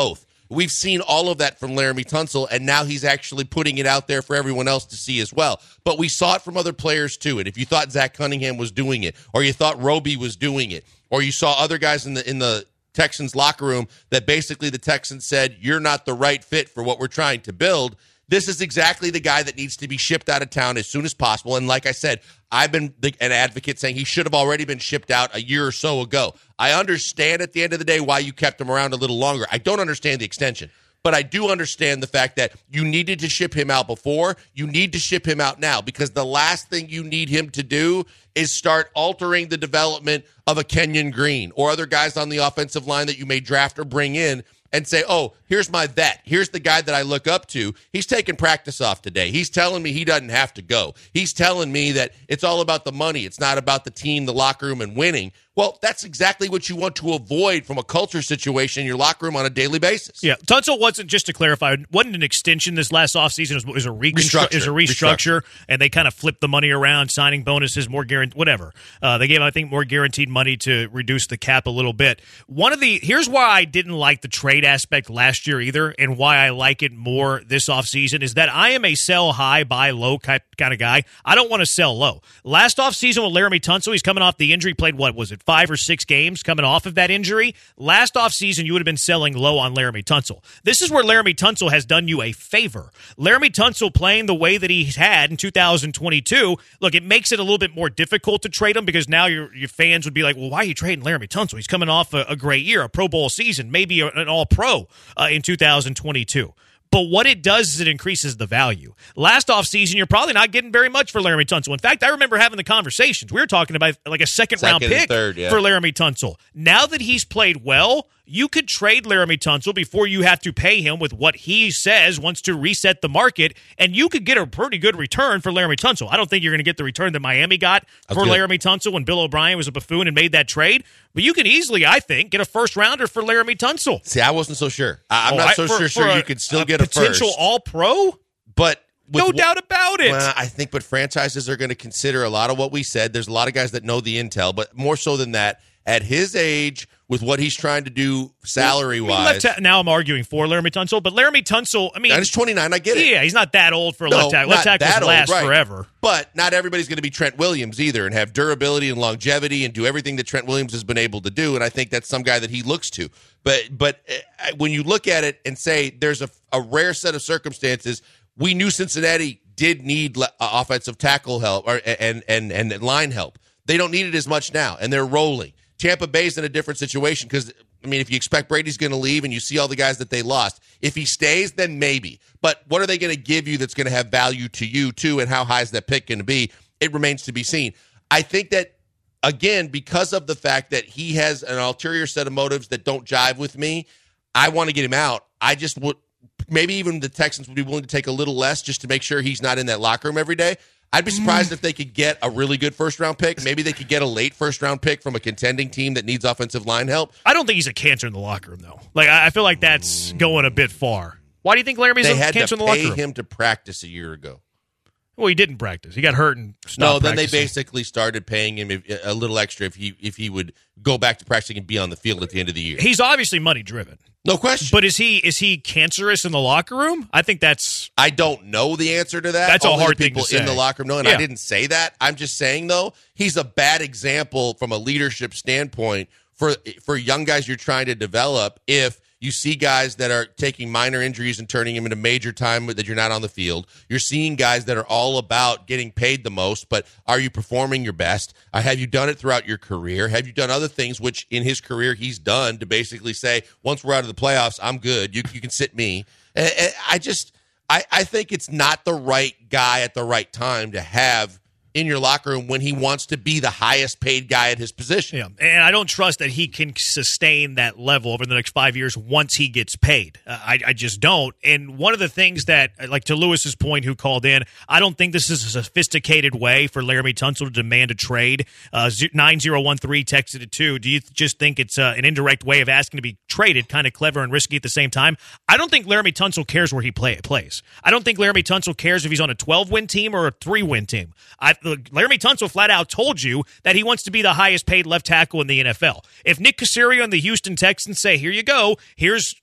We've seen all of that from Laremy Tunsil, and now he's actually putting it out there for everyone else to see as well. But we saw it from other players too. And if you thought Zach Cunningham was doing it, or you thought Roby was doing it, or you saw other guys in the in the Texans locker room that basically the Texans said, you're not the right fit for what we're trying to build, this is exactly the guy that needs to be shipped out of town as soon as possible. And like I said, I've been the, an advocate saying he should have already been shipped out a year or so ago. I understand at the end of the day why you kept him around a little longer. I don't understand the extension. But I do understand the fact that you needed to ship him out before. You need to ship him out now, because the last thing you need him to do is start altering the development of a Kenyon Green or other guys on the offensive line that you may draft or bring in and say, oh, here's my vet. Here's the guy that I look up to. He's taking practice off today. He's telling me he doesn't have to go. He's telling me that it's all about the money. It's not about the team, the locker room, and winning. Well, that's exactly what you want to avoid from a culture situation in your locker room on a daily basis. Yeah, Tunsil wasn't, just to clarify, wasn't an extension this last offseason. It was, it was a reconstru- it was a restructure, restructure, and they kind of flipped the money around, signing bonuses, more guaranteed, whatever. Uh, they gave, I think, more guaranteed money to reduce the cap a little bit. One of the here's why I didn't like the trade aspect last year either, and why I like it more this offseason is that I am a sell high, buy low kind of guy. I don't want to sell low. Last offseason with Laremy Tunsil, he's coming off the injury, played what was it, five or six games coming off of that injury. Last offseason, you would have been selling low on Laremy Tunsil. This is where Laremy Tunsil has done you a favor. Laremy Tunsil playing the way that he's had in two thousand twenty-two, look, it makes it a little bit more difficult to trade him, because now your your fans would be like, well, why are you trading Laremy Tunsil? He's coming off a, a great year, a Pro Bowl season, maybe a, an all-pro uh, in two thousand twenty-two. But what it does is it increases the value. Last offseason, you're probably not getting very much for Laremy Tunsil. In fact, I remember having the conversations. We were talking about like a second-round Second pick third, yeah. for Laremy Tunsil. Now that he's played well, you could trade Laremy Tunsil before you have to pay him with what he says wants to reset the market, and you could get a pretty good return for Laremy Tunsil. I don't think you're going to get the return that Miami got That's for good. Laremy Tunsil when Bill O'Brien was a buffoon and made that trade, but you can easily, I think, get a first-rounder for Laremy Tunsil. See, I wasn't so sure. I, I'm Oh, not I- so for- sure, for sure a- you could still a get a potential first. all-pro? But with No wh- doubt about it. Well, I think, but franchises are going to consider a lot of what we said. There's a lot of guys that know the intel, but more so than that, at his age, with what he's trying to do salary-wise. Left ta- now I'm arguing for Laremy Tunsil, but Laremy Tunsil, I mean, And he's twenty-nine, I get it. yeah, he's not that old for a No, left tackle. not Left tackles that old, last right. forever. But not everybody's going to be Trent Williams either and have durability and longevity and do everything that Trent Williams has been able to do, and I think that's some guy that he looks to. But but uh, when you look at it and say there's a, a rare set of circumstances, we knew Cincinnati did need le- uh, offensive tackle help or, and, and, and line help. They don't need it as much now, and they're rolling. Tampa Bay's in a different situation because, I mean, if you expect Brady's going to leave and you see all the guys that they lost, if he stays, then maybe. But what are they going to give you that's going to have value to you, too, and how high is that pick going to be? It remains to be seen. I think that, again, because of the fact that he has an ulterior set of motives that don't jive with me, I want to get him out. I just would, maybe even the Texans would be willing to take a little less just to make sure he's not in that locker room every day. I'd be surprised if they could get a really good first-round pick. Maybe they could get a late first-round pick from a contending team that needs offensive line help. I don't think he's a cancer in the locker room, though. Like, I I feel like that's going a bit far. Why do you think Laramy's They a had cancer to in the locker pay room? him to practice a year ago. Well, he didn't practice. He got hurt and stopped No, then practicing. they basically started paying him if, a little extra if he if he would go back to practicing and be on the field at the end of the year. He's obviously money-driven. No question. But is he is he cancerous in the locker room? I think that's I don't know the answer to that. That's a Only hard the thing people to in the say. locker room know, and Yeah. I didn't say that. I'm just saying, though, he's a bad example from a leadership standpoint for for young guys you're trying to develop if you see guys that are taking minor injuries and turning them into major time that you're not on the field. You're seeing guys that are all about getting paid the most, but are you performing your best? Uh, have you done it throughout your career? Have you done other things, which in his career he's done, to basically say, once we're out of the playoffs, I'm good. You, you can sit me. And, and I just, I, I think it's not the right guy at the right time to have in your locker room when he wants to be the highest paid guy at his position. Yeah, and I don't trust that he can sustain that level over the next five years once he gets paid. Uh, I, I just don't. And one of the things that, like to Lewis's point, who called in, I don't think this is a sophisticated way for Laremy Tunsil to demand a trade. Uh, nine zero one three texted it too. Do you just think it's uh, an indirect way of asking to be traded, kind of clever and risky at the same time? I don't think Laremy Tunsil cares where he play, plays. I don't think Laremy Tunsil cares if he's on a twelve-win team or a three-win team. I, look, Laremy Tunsil flat out told you that he wants to be the highest paid left tackle in the N F L. If Nick Caserio and the Houston Texans say, here you go, here's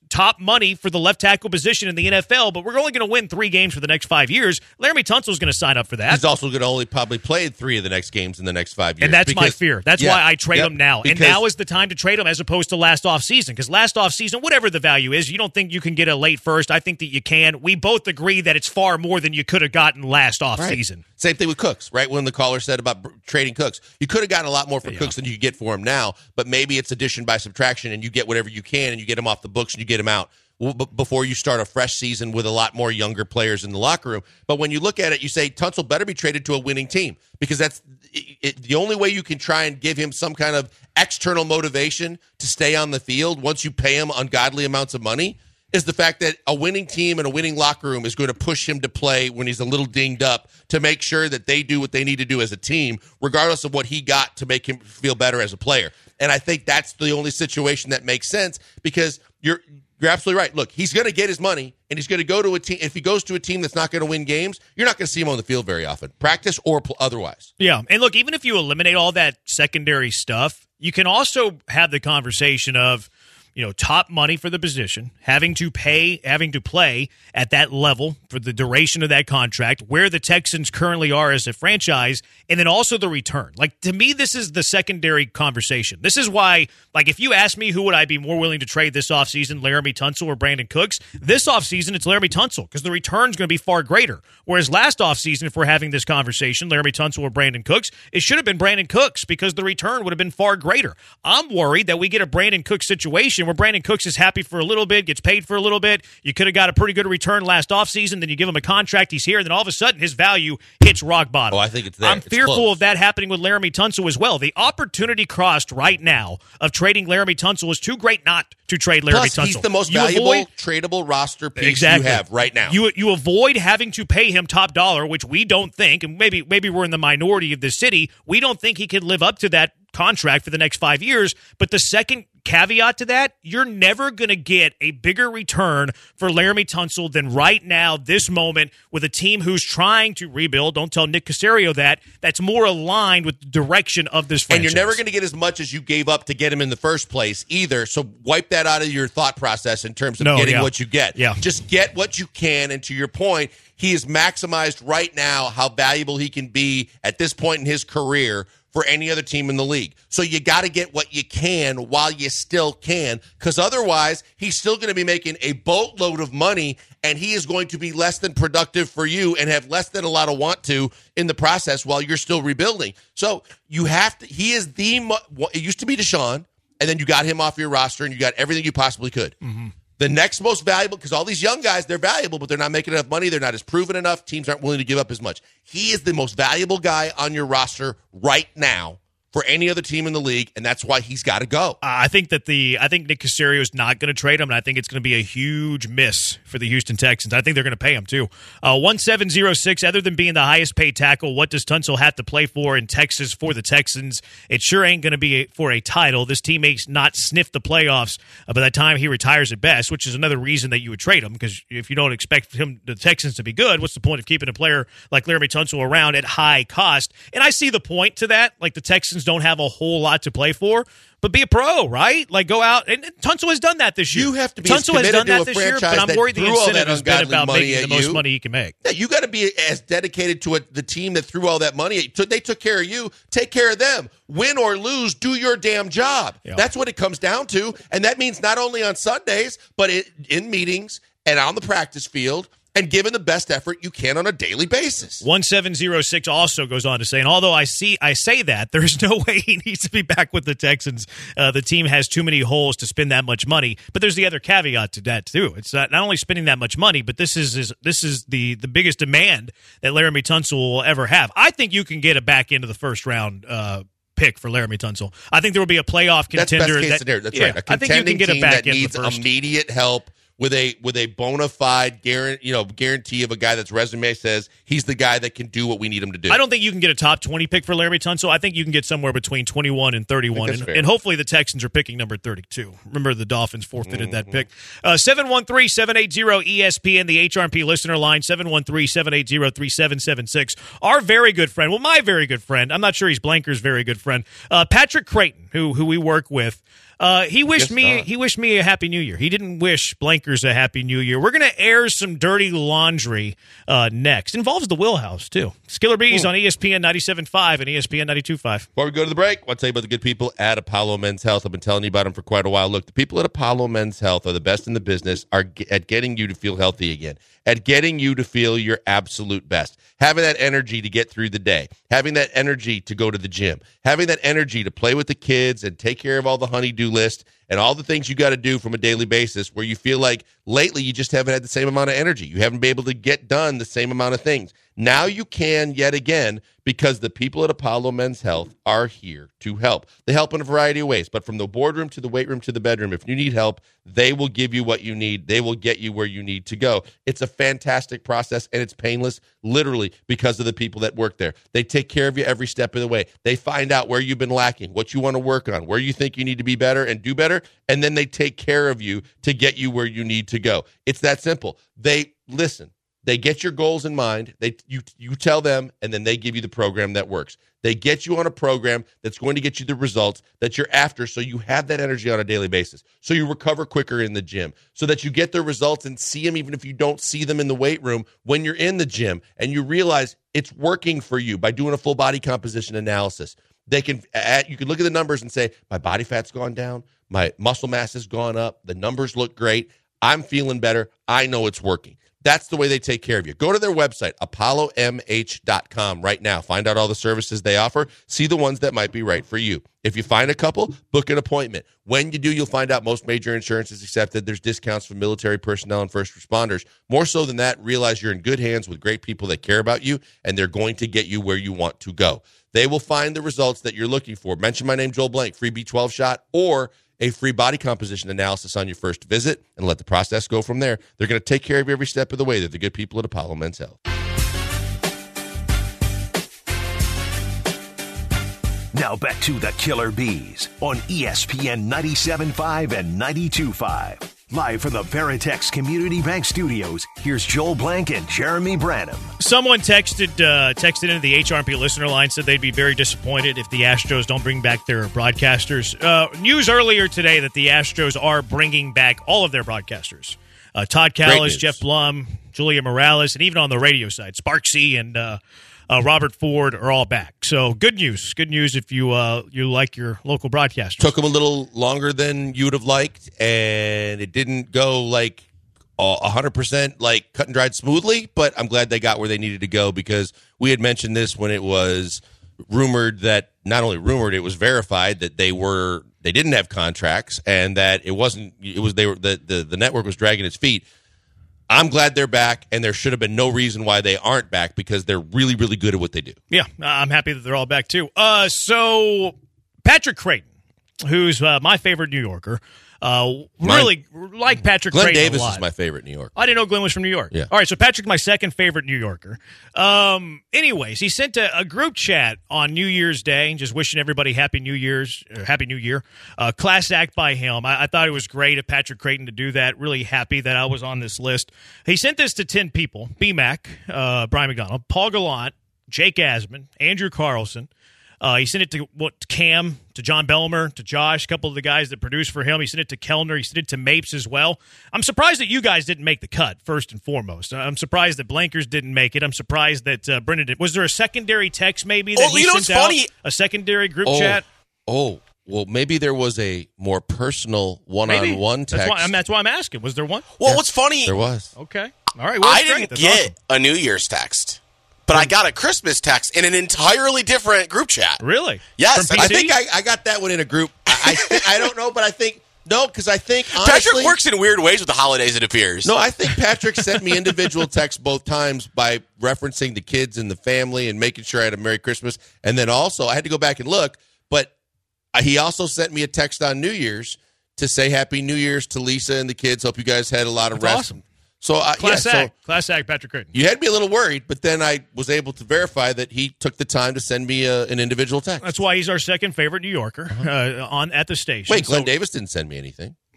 top money for the left tackle position in the N F L, but we're only going to win three games for the next five years. Laremy Tunsil's going to sign up for that. He's also going to only probably play three of the next games in the next five years. And that's because, my fear. That's yeah, why I trade yep, him now. And now is the time to trade him as opposed to last offseason. Because last offseason, whatever the value is, you don't think you can get a late first. I think that you can. We both agree that it's far more than you could have gotten last offseason. Right. Same thing with Cooks, right? When the caller said about b- trading Cooks, you could have gotten a lot more for yeah. Cooks than you get for him now, but maybe it's addition by subtraction, and you get whatever you can, and you get him off the books, and you get him out before you start a fresh season with a lot more younger players in the locker room. But when you look at it, you say Tunsil better be traded to a winning team, because that's it, it, the only way you can try and give him some kind of external motivation to stay on the field once you pay him ungodly amounts of money is the fact that a winning team and a winning locker room is going to push him to play when he's a little dinged up to make sure that they do what they need to do as a team, regardless of what he got to make him feel better as a player. And I think that's the only situation that makes sense, because you're you're absolutely right. Look, he's going to get his money, and he's going to go to a team. If he goes to a team that's not going to win games, you're not going to see him on the field very often, practice or pl- otherwise. Yeah, and look, even if you eliminate all that secondary stuff, you can also have the conversation of, you know, top money for the position, having to pay, having to play at that level for the duration of that contract, where the Texans currently are as a franchise, and then also the return. Like, to me, this is the secondary conversation. This is why, like, if you ask me who would I be more willing to trade this offseason, Laremy Tunsil or Brandon Cooks, this offseason it's Laremy Tunsil, because the return's going to be far greater. Whereas last offseason, if we're having this conversation, Laremy Tunsil or Brandon Cooks, it should have been Brandon Cooks, because the return would have been far greater. I'm worried that we get a Brandon Cooks situation where Brandon Cooks is happy for a little bit, gets paid for a little bit. You could have got a pretty good return last offseason, then you give him a contract, he's here, and then all of a sudden his value hits rock bottom. Oh, I think it's there. I'm it's fearful close. of that happening with Laremy Tunsil as well. The opportunity cost right now of trading Laremy Tunsil is too great not to trade Laremy Plus, Tunsil. he's the most you valuable avoid, tradable roster piece exactly. you have right now. You you avoid having to pay him top dollar, which we don't think, and maybe maybe we're in the minority of the city, we don't think he can live up to that contract for the next five years. But the second caveat to that, you're never going to get a bigger return for Laremy Tunsil than right now, this moment, with a team who's trying to rebuild. Don't tell Nick Caserio that. That's more aligned with the direction of this franchise. And you're never going to get as much as you gave up to get him in the first place either. So wipe that out of your thought process in terms of no, getting yeah. what you get. Yeah. Just get what you can. And to your point, he is maximized right now how valuable he can be at this point in his career for any other team in the league. So you got to get what you can while you still can, because otherwise he's still going to be making a boatload of money, and he is going to be less than productive for you and have less than a lot of want to in the process while you're still rebuilding. So you have to, he is the, it used to be Deshaun, and then you got him off your roster and you got everything you possibly could. Mm-hmm. The next most valuable, because all these young guys, they're valuable, but they're not making enough money. They're not as proven enough. Teams aren't willing to give up as much. He is the most valuable guy on your roster right now for any other team in the league, and that's why he's got to go. I think that the I think Nick Caserio is not going to trade him, and I think it's going to be a huge miss for the Houston Texans. I think they're going to pay him too. Uh, one seven zero six. Other than being the highest paid tackle, what does Tunsil have to play for in Texas for the Texans? It sure ain't going to be for a title. This team may not sniff the playoffs uh, by the time he retires at best, which is another reason that you would trade him, because if you don't expect him, the Texans, to be good, what's the point of keeping a player like Laremy Tunsil around at high cost? And I see the point to that. Like, the Texans don't have a whole lot to play for, but be a pro, right? Like, go out, and Tunsil has done that this year. You have to be Tunsil has done that to a this year, but franchise I'm that worried the threw all incentive that has been ungodly about money making the at most you. money he can make. Yeah, you got to be as dedicated to it, the team that threw all that money at you. They took care of you. Take care of them. Win or lose, do your damn job. Yeah. That's what it comes down to, and that means not only on Sundays, but it, in meetings and on the practice field, and given the best effort you can on a daily basis. one seven zero six also goes on to say, and although I see, I say that, there's no way he needs to be back with the Texans. Uh, the team has too many holes to spend that much money. But there's the other caveat to that, too. It's not, not only spending that much money, but this is, is this is the, the biggest demand that Laremy Tunsil will ever have. I think you can get a back into the first round uh pick for Laremy Tunsil. I think there will be a playoff contender. That's best case that, scenario. That's yeah, right. A I think you can get a team back that in needs the first. immediate help with a with a bona fide guarantee, you know, guarantee of a guy that's resume says he's the guy that can do what we need him to do. I don't think you can get a top twenty pick for Laremy Tunsil. I think you can get somewhere between twenty-one and thirty-one, and, and hopefully the Texans are picking number thirty-two. Remember, the Dolphins forfeited mm-hmm. that pick. Uh, seven one three, seven eight zero, E S P N, the H R M P listener line, seven one three, seven eight zero, three seven seven six. Our very good friend, well, my very good friend, I'm not sure he's Blanker's very good friend, uh, Patrick Creighton. who who we work with, uh, he wished Guess me not. he wished me a happy new year. He didn't wish Blankers a happy new year. We're gonna air some dirty laundry uh, next. Involves the Wheelhouse too. Skiller Bees on E S P N ninety-seven point five and E S P N ninety-two point five. Before we go to the break, I want to tell you about the good people at Apollo Men's Health. I've been telling you about them for quite a while. Look, the people at Apollo Men's Health are the best in the business are ge- at getting you to feel healthy again, at getting you to feel your absolute best, having that energy to get through the day, having that energy to go to the gym, having that energy to play with the kids and take care of all the honey-do list and all the things you got to do from a daily basis where you feel like lately you just haven't had the same amount of energy. You haven't been able to get done the same amount of things. Now you can yet again because the people at Apollo Men's Health are here to help. They help in a variety of ways, but from the boardroom to the weight room to the bedroom, if you need help, they will give you what you need. They will get you where you need to go. It's a fantastic process, and it's painless, literally, because of the people that work there. They take care of you every step of the way. They find out where you've been lacking, what you want to work on, where you think you need to be better and do better, and then they take care of you to get you where you need to go. It's that simple. They listen. They get your goals in mind. They you you tell them, and then they give you the program that works. They get you on a program that's going to get you the results that you're after, so you have that energy on a daily basis, so you recover quicker in the gym, so that you get the results and see them even if you don't see them in the weight room when you're in the gym, and you realize it's working for you by doing a full body composition analysis. They can add, you can look at the numbers and say, my body fat's gone down, my muscle mass has gone up, the numbers look great, I'm feeling better, I know it's working. That's the way they take care of you. Go to their website, apollo m h dot com right now. Find out all the services they offer. See the ones that might be right for you. If you find a couple, book an appointment. When you do, you'll find out most major insurance is accepted. There's discounts for military personnel and first responders. More so than that, realize you're in good hands with great people that care about you, and they're going to get you where you want to go. They will find the results that you're looking for. Mention my name, Joel Blank, free B twelve shot, or a free body composition analysis on your first visit, and let the process go from there. They're going to take care of you every step of the way. They're the good people at Apollo Men's Health. Now back to the Killer Bees on E S P N ninety-seven point five and ninety-two point five. Live from the Veritex Community Bank Studios, here's Joel Blank and Jeremy Branham. Someone texted uh, texted into the H R P listener line, said they'd be very disappointed if the Astros don't bring back their broadcasters. Uh, news earlier today that the Astros are bringing back all of their broadcasters. Uh, Todd Callis, Jeff Blum, Julia Morales, and even on the radio side, Sparksy and uh, uh, Robert Ford are all back. So good news. Good news if you uh, you like your local broadcasters. Took them a little longer than you would have liked, and it didn't go like one hundred percent like cut and dried smoothly, but I'm glad they got where they needed to go because we had mentioned this when it was rumored that, not only rumored, it was verified that they were they didn't have contracts and that it wasn't it was they were the the, the network was dragging its feet. I'm glad they're back, and there should have been no reason why they aren't back because they're really, really good at what they do. Yeah, I'm happy that they're all back, too. Uh, so, Patrick Creighton, who's uh, my favorite New Yorker, uh, really Mine, like Patrick Glenn Creighton Davis a lot. is my favorite New Yorker. I didn't know Glenn was from New York. Yeah. All right, so Patrick's my second favorite New Yorker. Um, anyways, he sent a, a group chat on New Year's Day, just wishing everybody Happy New Year's, or Happy New Year. Uh, class act by him. I, I thought it was great of Patrick Creighton to do that. Really happy that I was on this list. He sent this to ten people. B-Mac, uh, Brian McDonald, Paul Gallant, Jake Asman, Andrew Carlson. Uh, he sent it to what Cam, to John Belmer, to Josh, a couple of the guys that produced for him. He sent it to Kellner. He sent it to Mapes as well. I'm surprised that you guys didn't make the cut, first and foremost. I'm surprised that Blankers didn't make it. I'm surprised that uh, Brendan did. Was there a secondary text maybe that oh, he you know sent out? funny? A secondary group oh, chat? Oh, well, maybe there was a more personal Maybe. one-on-one text. That's why, I'm, that's why I'm asking. Was there one? Well, Yeah, what's funny? There was. Okay. All right. Well, I that's didn't great. That's get awesome. a New Year's text, but I got a Christmas text in an entirely different group chat. Really? Yes. From I P C? think I, I got that one in a group. I I, th- I don't know, but I think no, because I think honestly, Patrick works in weird ways with the holidays, it appears. No, I think Patrick sent me individual texts both times by referencing the kids and the family and making sure I had a Merry Christmas. And then also, I had to go back and look, but he also sent me a text on New Year's to say Happy New Year's to Lisa and the kids. Hope you guys had a lot of That's rest. awesome. So, uh, Class yeah, act. so Class act, Patrick Creighton. you had me a little worried, but then I was able to verify that he took the time to send me a, an individual text. That's why he's our second favorite New Yorker uh, on at the station. Wait, Glenn So- Davis didn't send me anything.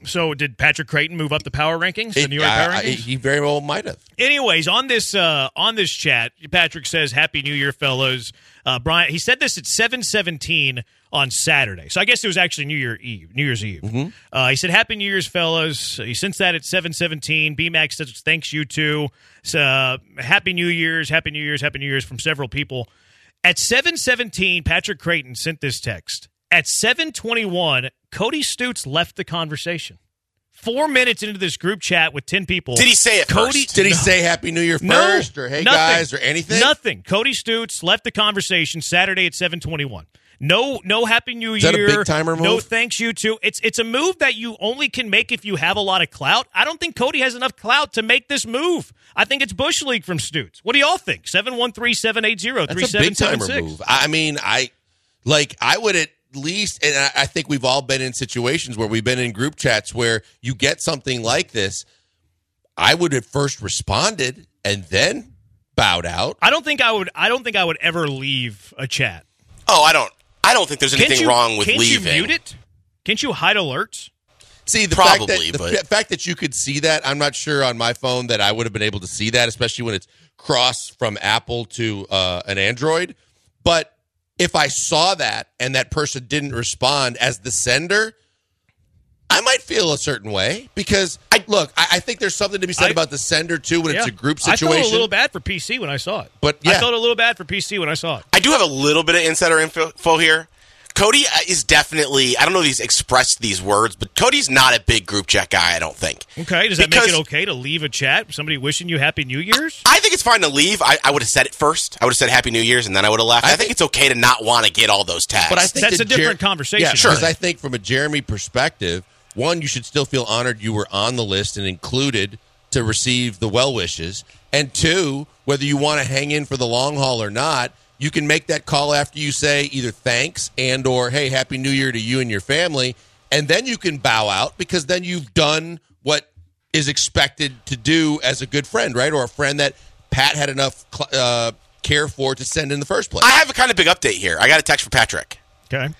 So did Patrick Creighton move up the power rankings? The It- New York I- power I- rankings? he very well might have. Anyways, on this uh, on this chat, Patrick says, "Happy New Year, fellas." Uh, Brian, he said this at seven seventeen on Saturday, so I guess it was actually New Year Eve, New Year's Eve. Mm-hmm. Uh, he said, "Happy New Year's, fellas." He sent that at seven seventeen. B-Max says, "Thanks, you too." So, uh, Happy New Year's, Happy New Year's, Happy New Year's from several people. At seven seventeen, Patrick Creighton sent this text. At seven twenty-one, Cody Stutes left the conversation. Four minutes into this group chat with ten people. Did he say it Cody, first? Did he no. say Happy New Year No, first or hey nothing. guys or anything? Nothing. Cody Stutes left the conversation Saturday at seven twenty-one. No, no Happy New Is Year. that a big timer No, move? thanks you too. It's it's a move that you only can make if you have a lot of clout. I don't think Cody has enough clout to make this move. I think it's Bush League from Stutes. What do y'all think? seven one three, seven eight zero, three That's a seven big seven timer six. move. I mean, I like I would at least, and I I think we've all been in situations where we've been in group chats where you get something like this. I would have first responded and then bowed out. I don't think I would. I don't think I would ever leave a chat. Oh, I don't. I don't think there's Can't anything you, wrong with can't leaving. you mute it? Can't you hide alerts? See, the Probably, fact that, the but- f- fact that you could see that, I'm not sure on my phone that I would have been able to see that, especially when it's cross from Apple to uh, an Android. But if I saw that and that person didn't respond as the sender, I might feel a certain way because I look. I, I think there's something to be said I- about the sender too when it's Yeah. a group I situation. felt a little bad for P C when I saw it. But, I yeah. felt a little bad for P C when I saw it. I do have a little bit of insider info here. Cody uh, is definitely, I don't know if he's expressed these words, but Cody's not a big group chat guy, I don't think. Okay, does that Because- make it okay to leave a chat? Somebody wishing you Happy New Year's? I think it's fine to leave. I, I would have said it first. I would have said Happy New Year's, and then I would have left. I, I think, think- it's okay to not want to get all those tags. But I think That's that a different conversation. Yeah, Sure. because I think from a Jeremy perspective, one, you should still feel honored you were on the list and included to receive the well wishes, and two, whether you want to hang in for the long haul or not, you can make that call after you say either thanks and or hey, Happy New Year to you and your family, and then you can bow out because then you've done what is expected to do as a good friend, right? Or a friend that Pat had enough uh, care for to send in the first place. I have a kind of big update here. I got a text from Patrick. Okay.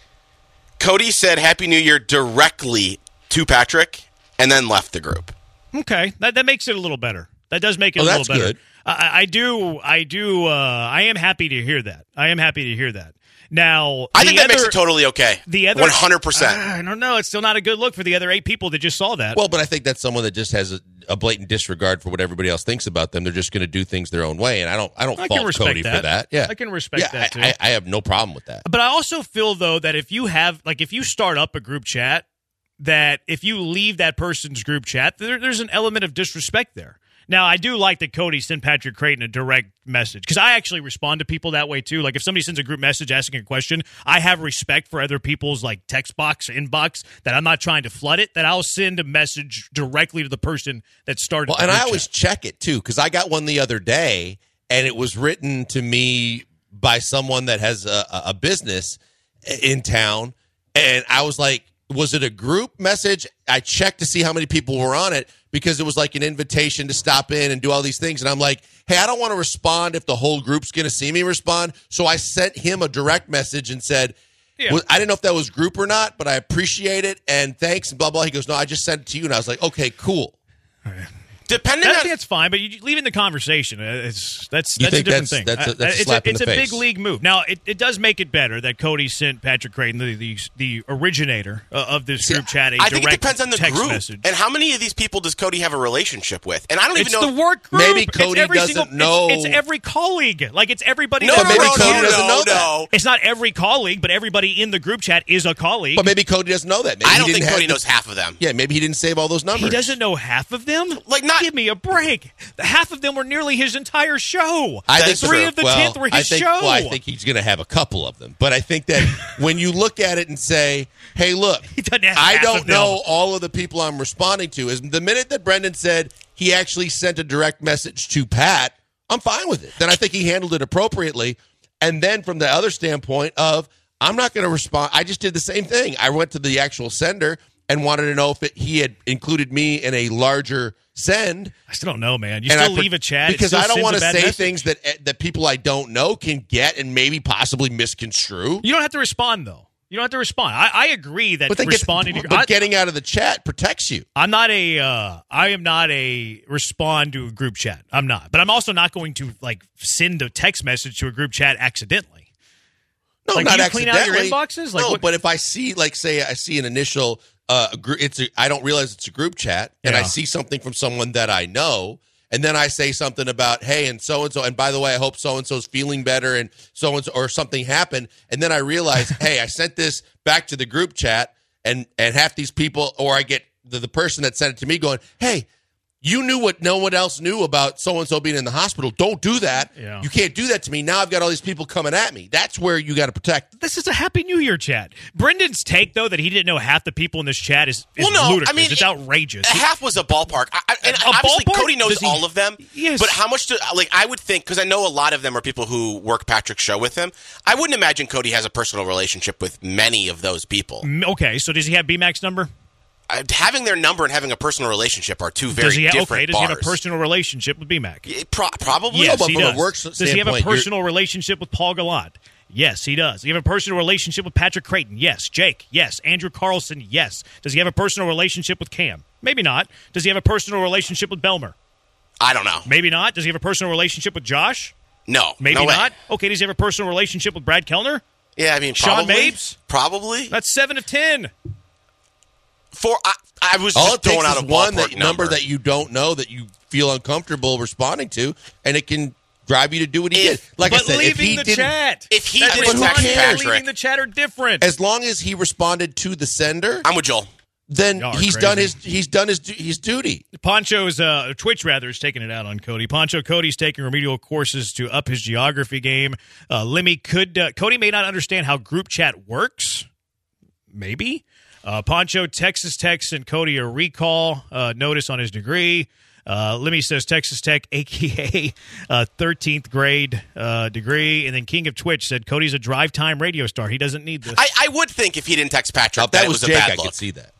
Cody said Happy New Year directly to Patrick and then left the group. Okay, that that makes it a little better. That does make it Oh, a that's little better. good. I, I do, I do, uh, I am happy to hear that. I am happy to hear that. Now, I the think that other, makes it totally okay. The other one hundred percent. I don't know. It's still not a good look for the other eight people that just saw that. Well, but I think that's someone that just has a, a blatant disregard for what everybody else thinks about them. They're just going to do things their own way, and I don't. I don't I can fault respect Cody that. for that. Yeah, I can respect yeah, that, too. I, I, I have no problem with that. But I also feel, though, that if you have, like, if you start up a group chat, that if you leave that person's group chat, there, there's an element of disrespect there. Now, I do like that Cody sent Patrick Creighton a direct message because I actually respond to people that way, too. Like, if somebody sends a group message asking a question, I have respect for other people's, like, text box, inbox, that I'm not trying to flood it, that I'll send a message directly to the person that started Well, the and group I always chat. check it too because I got one the other day, and it was written to me by someone that has a, a business in town, and I was like, was it a group message? I checked to see how many people were on it because it was like an invitation to stop in and do all these things. And I'm like, hey, I don't want to respond if the whole group's going to see me respond. So I sent him a direct message and said, Yeah. well, I didn't know if that was group or not, but I appreciate it. And thanks and blah, blah. He goes, no, I just sent it to you. And I was like, okay, cool. Depending I on think that's fine, but you leaving the conversation, uh, it's, that's You that's a think different that's- thing. that's a- Uh, that's a it's slap in it's the a face. big league move. Now, it, it does make it better that Cody sent Patrick Creighton, the the, the originator uh, of this group chat, a I direct think it depends on the text group message. and how many of these people does Cody have a relationship with. And I don't It's even know. the work group. Maybe It's Cody every doesn't single, know- It's, it's every colleague. Like, it's everybody. no, that no, maybe no, works Cody no, here. doesn't no, know that. no. It's not every colleague, but everybody in the group chat is a colleague. But maybe Cody doesn't know that. Maybe I he don't didn't think have Cody the- knows half of them. Yeah, maybe he didn't save all those numbers. He doesn't know half of them? Like, not- Give me a break. Half of them were nearly his entire show. I That's think Three true. of the well, tenth were his I think, show. Well, I think he's going to have a couple of them. But I think that when you look at it and say, hey, look, He doesn't have I half don't of them. know all of the people I'm responding to. Is the minute that Brendan said he actually sent a direct message to Pat, I'm fine with it. Then I think he handled it appropriately. And then from the other standpoint of, I'm not going to respond. I just did the same thing. I went to the actual sender and wanted to know if it, he had included me in a larger send. I still don't know, man. You And still I per- leave a chat it because still I don't sends want a to bad say message. things that that people I don't know can get and maybe possibly misconstrue. You don't have to respond though. You don't have to respond. I, I agree that But, then responding get, to but I, getting out of the chat protects you. I'm not a uh, I am not a respond to a group chat. I'm not. But I'm also not going to like send a text message to a group chat accidentally. No, like, not do you clean out your accidentally. inboxes? Like, no, what- but if I see, like, say, I see an initial, uh, gr- it's a, I don't realize it's a group chat, and Yeah. I see something from someone that I know, and then I say something about, hey, and so and so, and by the way, I hope so and so's feeling better, and so and so, or something happened, and then I realize, hey, I sent this back to the group chat, and and half these people, or I get the, the person that sent it to me going, hey. You knew what no one else knew about so-and-so being in the hospital. Don't do that. Yeah. You can't do that to me. Now I've got all these people coming at me. That's where you got to protect. This is a Happy New Year chat. Brendan's take, though, that he didn't know half the people in this chat is, is Well, no, ludicrous. I mean, it's it- outrageous. Half was a ballpark. I, I, and A obviously, ballpark? Cody knows Does he- all of them. Yes. But how much do, like, I would think, because I know a lot of them are people who work Patrick's show with him. I wouldn't imagine Cody has a personal relationship with many of those people. Mm, okay, so does he have B-Mac's number? Uh, having their number and having a personal relationship are two very Does he have, different okay, does he have a bars. personal relationship with B-Mac? Yeah, pro- probably. Yes, but he from a does. work Does he have a standpoint, you're- personal relationship with Paul Gallant? Yes, he does. Does he have a personal relationship with Patrick Creighton? Yes. Jake? Yes. Andrew Carlson? Yes. Does he have a personal relationship with Cam? Maybe not. Does he have a personal relationship with Belmer? I don't know. Maybe not. Does he have a personal relationship with Josh? No. Maybe no way. not. Okay, does he have a personal relationship with Brad Kellner? Yeah, I mean, Sean probably. Mapes? Probably. That's seven of ten. For I, I was All just it takes throwing out is a one ballpark that, number. number that you don't know that you feel uncomfortable responding to, and it can drive you to do what he If- did. Like but I said, if leaving he the didn't, chat. If he That didn't response text and Patrick- leaving the chat are different. as long as he responded to the sender, I'm with Joel. then Y'all are he's crazy. done his he's done his his duty. Poncho's uh, Twitch rather is taking it out on Cody. Poncho Cody's taking remedial courses to up his geography game. Uh, Lemmy could uh, Cody may not understand how group chat works. Maybe. Uh, Poncho Texas Tech sent Cody a recall uh, notice on his degree. Uh, Lemmy says Texas Tech, a k a. Uh, thirteenth grade uh, degree. And then King of Twitch said Cody's a drive time radio star. He doesn't need this. I, I would think if he didn't text Patrick Now, that, that it was was Jake. a bad I look. could see that.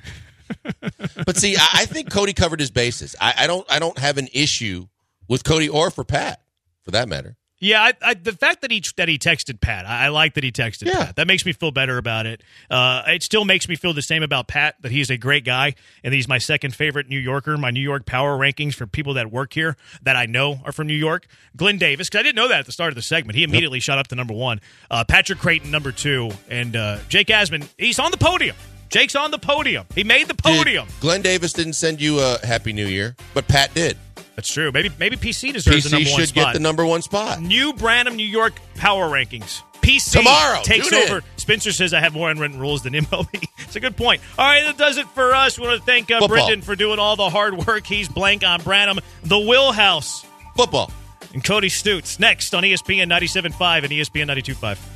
But see, I, I think Cody covered his bases. I, I don't I don't have an issue with Cody or for Pat, for that matter. Yeah, I, I, the fact that he that he texted Pat, I, I like that he texted Yeah. Pat. That makes me feel better about it. Uh, it still makes me feel the same about Pat, that he's a great guy, and that he's my second favorite New Yorker. My New York power rankings for people that work here that I know are from New York. Glenn Davis, because I didn't know that at the start of the segment. He immediately shot up to number one. Uh, Patrick Creighton, number two. And uh, Jake Asman, he's on the podium. Jake's on the podium. He made the podium. Did Glenn Davis didn't send you a Happy New Year, but Pat did. That's true. Maybe maybe P C deserves P the C number one should spot. get the number one spot. New Branham, New York power rankings. P C Tomorrow. takes Tune in. over. Spencer says I have more unwritten rules than M L B. It's a good point. All right, that does it for us. We want to thank uh, Football. Brendan for doing all the hard work. He's blank on Branham. The Will House. Football. And Cody Stutes next on E S P N ninety-seven point five and E S P N ninety-two point five.